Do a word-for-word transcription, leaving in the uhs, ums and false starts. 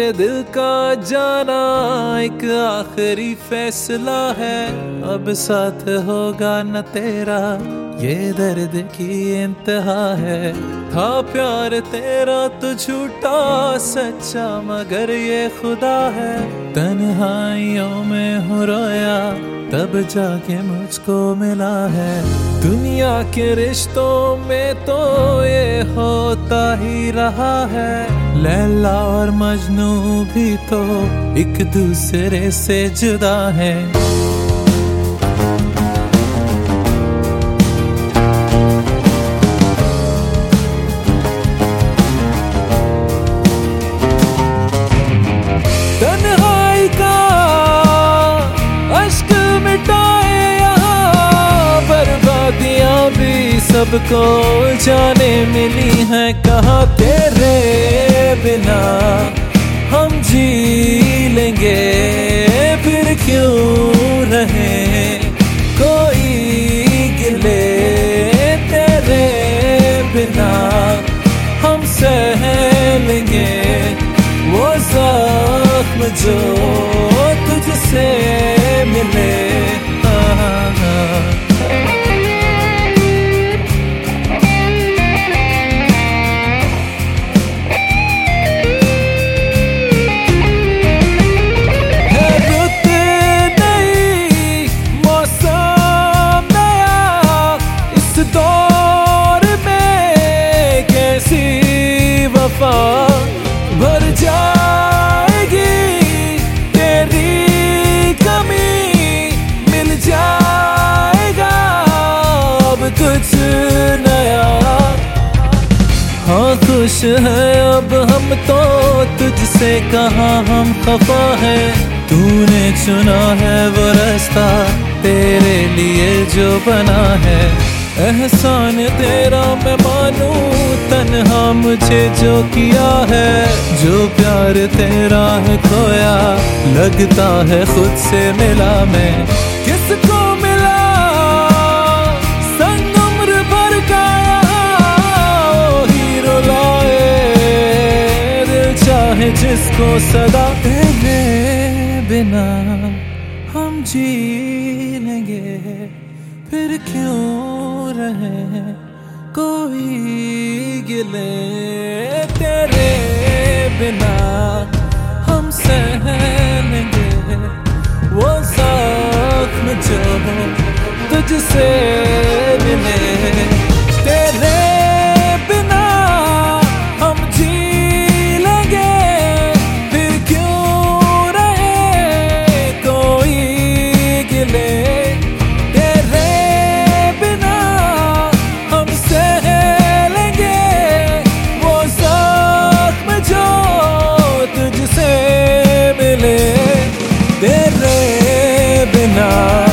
मेरे दिल का जाना एक आखिरी फैसला है, अब साथ होगा न तेरा ये दर्द की इंतहा है। था प्यार तेरा तो झूठा सच्चा मगर ये खुदा है, तन्हाइयों में हूँ रोया तब जाके मुझको मिला है। दुनिया के रिश्तों में तो ये होता ही रहा है, लैला और मजनू भी तो एक दूसरे से जुदा है। तन्हाई का अश्क मिटाए यहाँ, बर्बादियां भी सबको जाने मिली हैं। कहाँ तेरे बिना हम जी लेंगे, फिर क्यों रहे कोई गिले, तेरे बिना हम सह लेंगे वो ज़ख्म जो तुझसे मिले। भर जाएगी तेरी कमी, मिल जाएगा अब कुछ नया। हाँ खुश है अब हम तो तुझसे, कहाँ हम खफा है। तूने चुना है वो रास्ता तेरे लिए जो बना है, एहसान तेरा मैं मानूं तन्हा मुझे जो किया है। जो प्यार तेरा है खोया लगता है खुद से मिला मैं। किसको मिला संग उम्र भर का यहाँ, हीरो लाए दिल चाहे जिसको सदा। तेरे बिना हम जी लेंगे फिर क्यों रहे कोई गिले, तेरे बिना हम सह लेंगे वो ज़ख्म जो तुझसे मिले। तेरे बिना हम जी लेंगे फिर क्यों रहे कोई गिले, तेरे बिना